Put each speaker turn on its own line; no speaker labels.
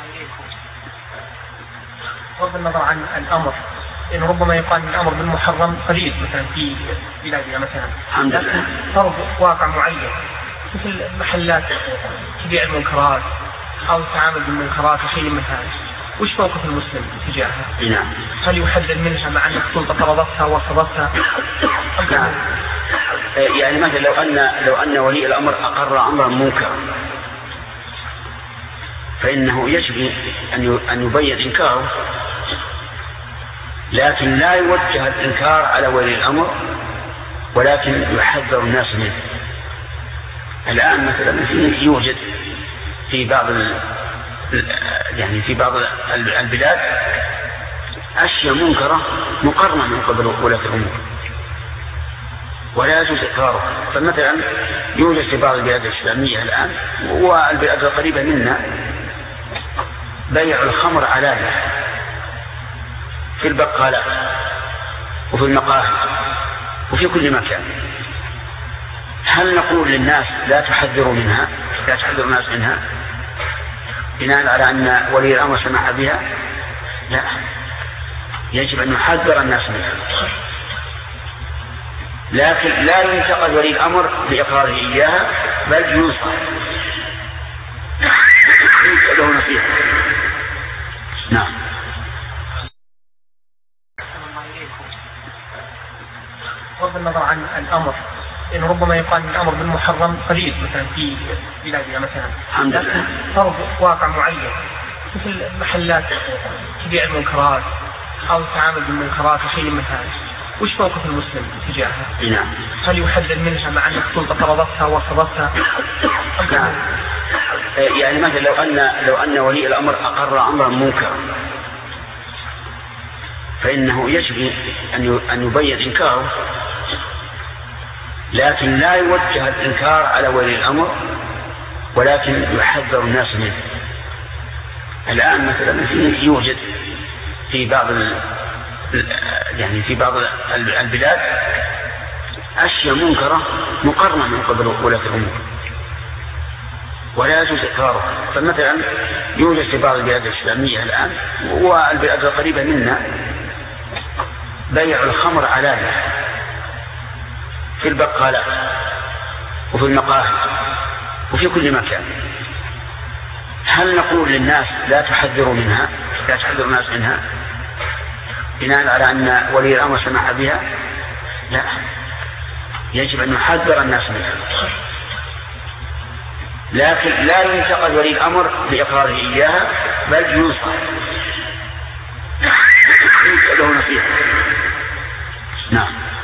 بغض النظر عن الأمر، إن ربما يقال الأمر بالمحرم قليل مثلا في بلادنا مثلا، لكن فرض واقع معين مثل محلات تبيع المنكرات أو تعامل بالمنكرات وشيء مثلا، وش موقف المسلم تجاهها؟
نعم.
هل يحدد منها مع أن السلطة فرضتها ورفضتها؟
نعم. يعني مثلا لو أن ولي الأمر أقر أمرا منكرا فإنه يجب أن يبين إنكاره، لكن لا يوجه الإنكار على ولي الأمر، ولكن يحذر الناس منه. الآن مثلا يوجد في بعض البلاد أشياء منكرة مقرنة من قبل ولاة الأمور ولا يجوز إقرارها. فمثلا يوجد في بعض البلاد الإسلامية الآن والبلاد القريبة منا بيع الخمر علانية في البقالات وفي المقاهي وفي كل مكان. هل نقول للناس لا تحذروا منها، لا تحذروا الناس منها بناء على أن ولي الأمر سمح بها؟ لا، يجب أن نحذر الناس منها، لكن لا ينتقد ولي الأمر بإقراره إياها، بل ينصح له نصيحة. نعم.
بغض النظر عن الأمر، إن ربما يقال الأمر بالمحرم قليل مثلا في بلادنا مثلا، لكن فرض واقع معين مثل محلات تبيع المنكرات أو تعامل بالمنكرات وشيء مثلا، وش موقف المسلم تجاهها؟
نعم.
هل يحدد منها مع أن السلطة فرضتها ورفضتها؟
نعم. يعني مثلا لو أن ولي الأمر أقر أمرا منكرا فإنه يجب أن يبين إنكاره، لكن لا يوجه الإنكار على ولي الأمر، ولكن يحذر الناس منه. الآن مثلا يوجد في بعض البلاد أشياء منكرة مقرنة من قبل ولاة الأمور ولا يجوز إقرارها. فمثلا يوجد في بعض البلاد الإسلامية الآن والبلاد القريبة منا بيع الخمر علانية في البقالات وفي المقاهي وفي كل مكان. هل نقول للناس لا تحذروا منها، لا تحذروا الناس منها بناء على أن ولي الأمر سمح بها؟ لا، يجب أن نحذر الناس منها، لكن لا ينتقد ولي الأمر بإقراره إياها، بل ينصح له نصيحة. نعم.